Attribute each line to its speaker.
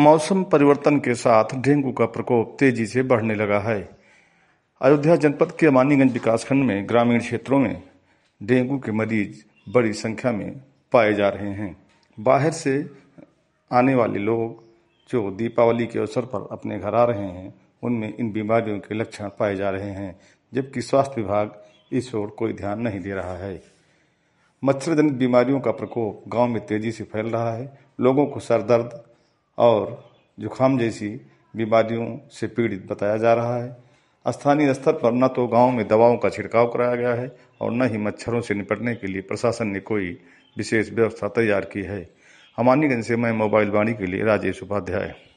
Speaker 1: मौसम परिवर्तन के साथ डेंगू का प्रकोप तेजी से बढ़ने लगा है। अयोध्या जनपद के अमानीगंज विकासखंड में ग्रामीण क्षेत्रों में डेंगू के मरीज बड़ी संख्या में पाए जा रहे हैं। बाहर से आने वाले लोग जो दीपावली के अवसर पर अपने घर आ रहे हैं, उनमें इन बीमारियों के लक्षण पाए जा रहे हैं, जबकि स्वास्थ्य विभाग इस ओर कोई ध्यान नहीं दे रहा है। मच्छर जनित बीमारियों का प्रकोप गांव में तेजी से फैल रहा है। लोगों को सर दर्द और जुकाम जैसी बीमारियों से पीड़ित बताया जा रहा है। स्थानीय स्तर पर न तो गांव में दवाओं का छिड़काव कराया गया है और न ही मच्छरों से निपटने के लिए प्रशासन ने कोई विशेष व्यवस्था तैयार की है। अमानीगंज से मैं मोबाइल वाणी के लिए राजेश उपाध्याय।